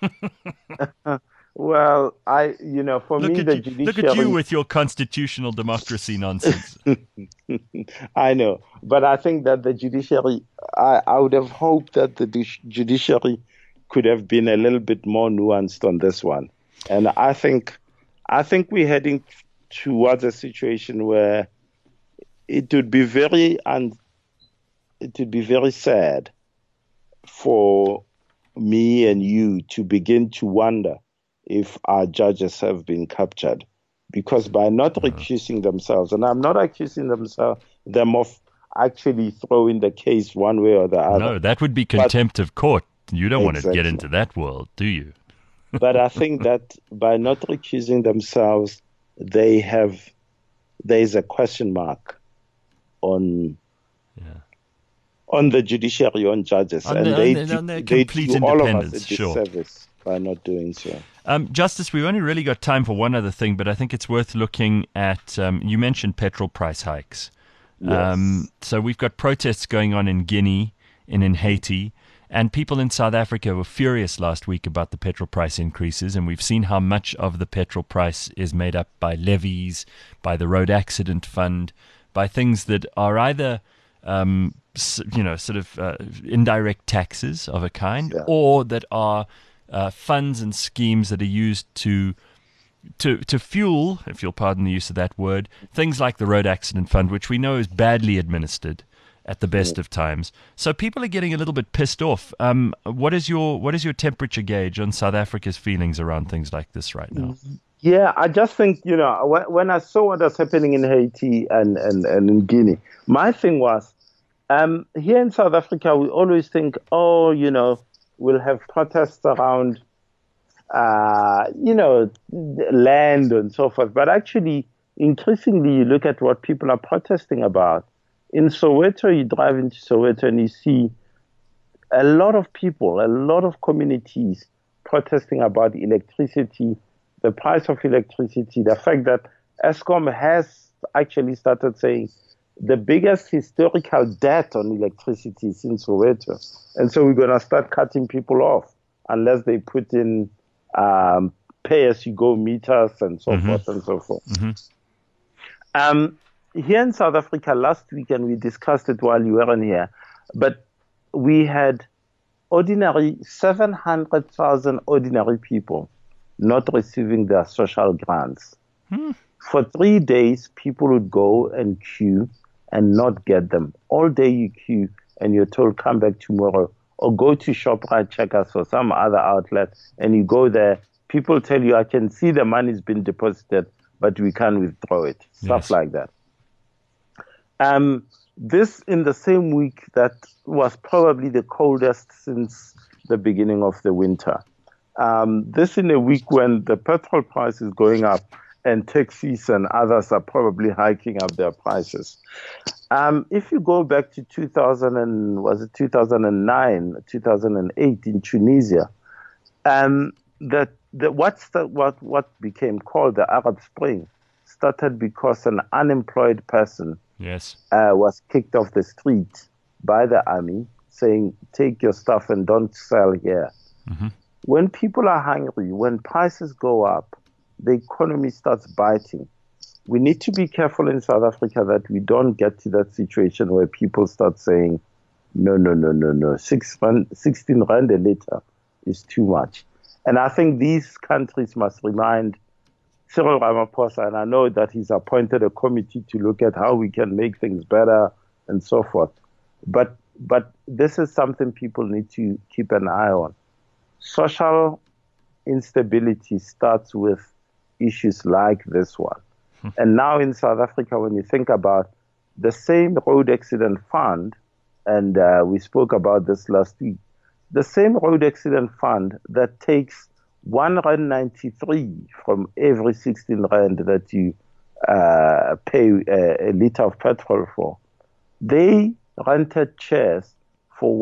Well, for me, the judiciary... Look at you with your constitutional democracy nonsense. I know, but I think that the judiciary, I would have hoped that the judiciary could have been a little bit more nuanced on this one. And I think we're heading towards a situation where it would be very sad for me and you to begin to wonder if our judges have been captured, because by not recusing themselves, and I'm not accusing them of actually throwing the case one way or the other. No, that would be contempt of court. You don't want to get into that world, do you? But I think that by not recusing themselves, there's a question mark on the judiciary, on judges, they do all of us a disservice by not doing so. Justice, we've only really got time for one other thing, but I think it's worth looking at. You mentioned petrol price hikes. Yes. So we've got protests going on in Guinea and in Haiti. And people in South Africa were furious last week about the petrol price increases, and we've seen how much of the petrol price is made up by levies, by the road accident fund, by things that are either, indirect taxes of a kind, or that are funds and schemes that are used to fuel, if you'll pardon the use of that word, things like the road accident fund, which we know is badly administered at the best of times. So people are getting a little bit pissed off. What is your temperature gauge on South Africa's feelings around things like this right now? Yeah, I just think, when I saw what was happening in Haiti and in Guinea, my thing was, here in South Africa, we always think, we'll have protests around, land and so forth. But actually, increasingly, you look at what people are protesting about. In Soweto, you drive into Soweto and you see a lot of people, a lot of communities protesting about electricity, the price of electricity, the fact that Eskom has actually started saying the biggest historical debt on electricity is in Soweto. And so we're going to start cutting people off unless they put in pay-as-you-go meters and so forth and so forth. Here in South Africa last weekend, we discussed it while you weren't here, but we had 700,000 ordinary people not receiving their social grants. For 3 days, people would go and queue and not get them. All day you queue and you're told, come back tomorrow, or go to ShopRite Checkers or some other outlet, and you go there. People tell you, I can see the money's been deposited, but we can't withdraw it. Stuff like that. This in the same week that was probably the coldest since the beginning of the winter. This in a week when the petrol price is going up and taxis and others are probably hiking up their prices. If you go back to 2009, 2008 in Tunisia, what became called the Arab Spring started because an unemployed person was kicked off the street by the army saying, take your stuff and don't sell here. When people are hungry, when prices go up, the economy starts biting. We need to be careful in South Africa that we don't get to that situation where people start saying, no, 16 rand a liter is too much. And I think these countries must remind Cyril Ramaphosa, and I know that he's appointed a committee to look at how we can make things better and so forth. But this is something people need to keep an eye on. Social instability starts with issues like this one. And now in South Africa, when you think about the same road accident fund, and we spoke about this last week, the same road accident fund that takes 1.93 from every 16 rand that you pay a liter of petrol for. They rented chairs for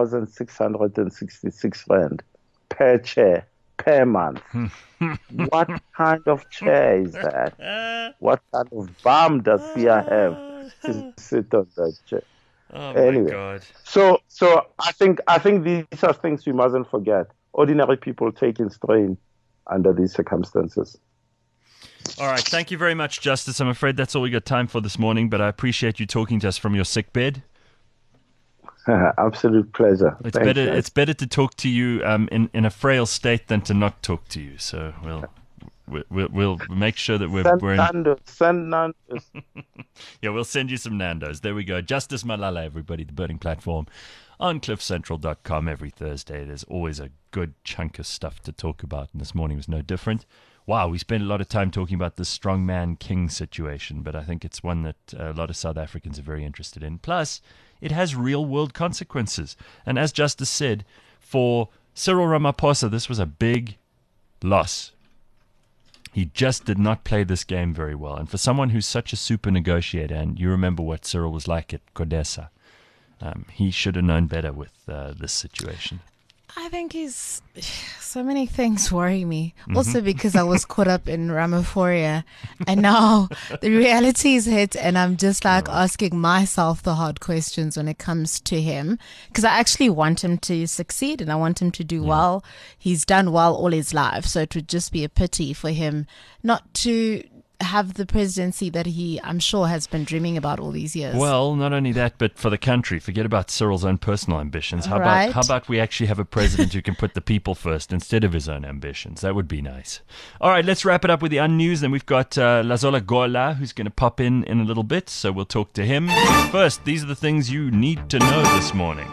1,666 rand per chair per month. What kind of chair is that? What kind of bum does Sia have to sit on that chair? Oh anyway, my God. So I think these are things we mustn't forget. Ordinary people taking strain under these circumstances. All right. Thank you very much, Justice. I'm afraid that's all we got time for this morning, but I appreciate you talking to us from your sick bed. Absolute pleasure. It's better to talk to you in a frail state than to not talk to you. So we'll make sure that we're send Nando's. Yeah, we'll send you some Nando's. There we go. Justice Malala, everybody, the Burning Platform on cliffcentral.com every Thursday. There's always a good chunk of stuff to talk about, and this morning was no different. Wow, we spent a lot of time talking about the strongman king situation, but I think it's one that a lot of South Africans are very interested in. Plus, it has real-world consequences. And as Justice said, for Cyril Ramaphosa, this was a big loss. He just did not play this game very well. And for someone who's such a super negotiator, and you remember what Cyril was like at CODESA, he should have known better with this situation. I think he's so many things worry me. Also because I was caught up in Ramaphoria, and now the reality's hit, and I'm just like asking myself the hard questions when it comes to him, because I actually want him to succeed and I want him to do well. He's done well all his life, so it would just be a pity for him not to have the presidency that he, I'm sure, has been dreaming about all these years. Well, not only that, but for the country. Forget about Cyril's own personal ambitions. How Right. about we actually have a president who can put the people first instead of his own ambitions? That would be nice. All right, let's wrap it up with the unnews. Then we've got Lazola Gola, who's going to pop in a little bit, so we'll talk to him. First, these are the things you need to know this morning.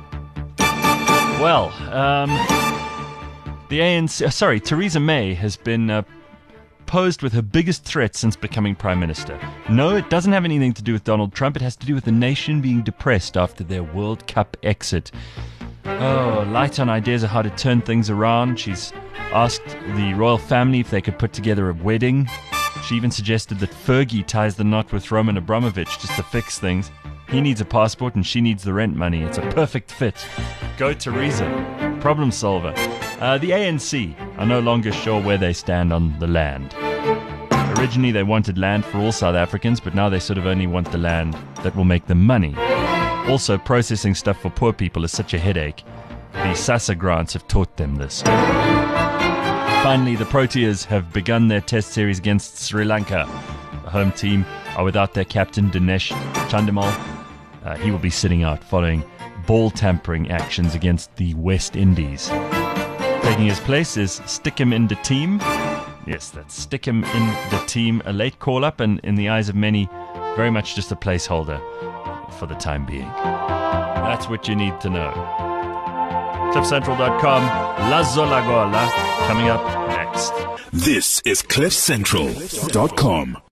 Well, the ANC, Theresa May has been posed with her biggest threat since becoming Prime Minister. No, it doesn't have anything to do with Donald Trump. It has to do with the nation being depressed after their World Cup exit. Oh, light on ideas of how to turn things around. She's asked the royal family if they could put together a wedding. She even suggested that Fergie ties the knot with Roman Abramovich just to fix things. He needs a passport and she needs the rent money. It's a perfect fit. Go Theresa. Problem solver. The ANC are no longer sure where they stand on the land. Originally they wanted land for all South Africans, but now they sort of only want the land that will make them money. Also, processing stuff for poor people is such a headache. The SASSA grants have taught them this. Finally, the Proteas have begun their test series against Sri Lanka. The home team are without their captain Dinesh Chandimal. He will be sitting out following ball tampering actions against the West Indies. Taking his place is Stickham in the team. Yes, that's Stickham in the team. A late call-up and, in the eyes of many, very much just a placeholder for the time being. That's what you need to know. CliffCentral.com, Lazola Gola, coming up next. This is CliffCentral.com.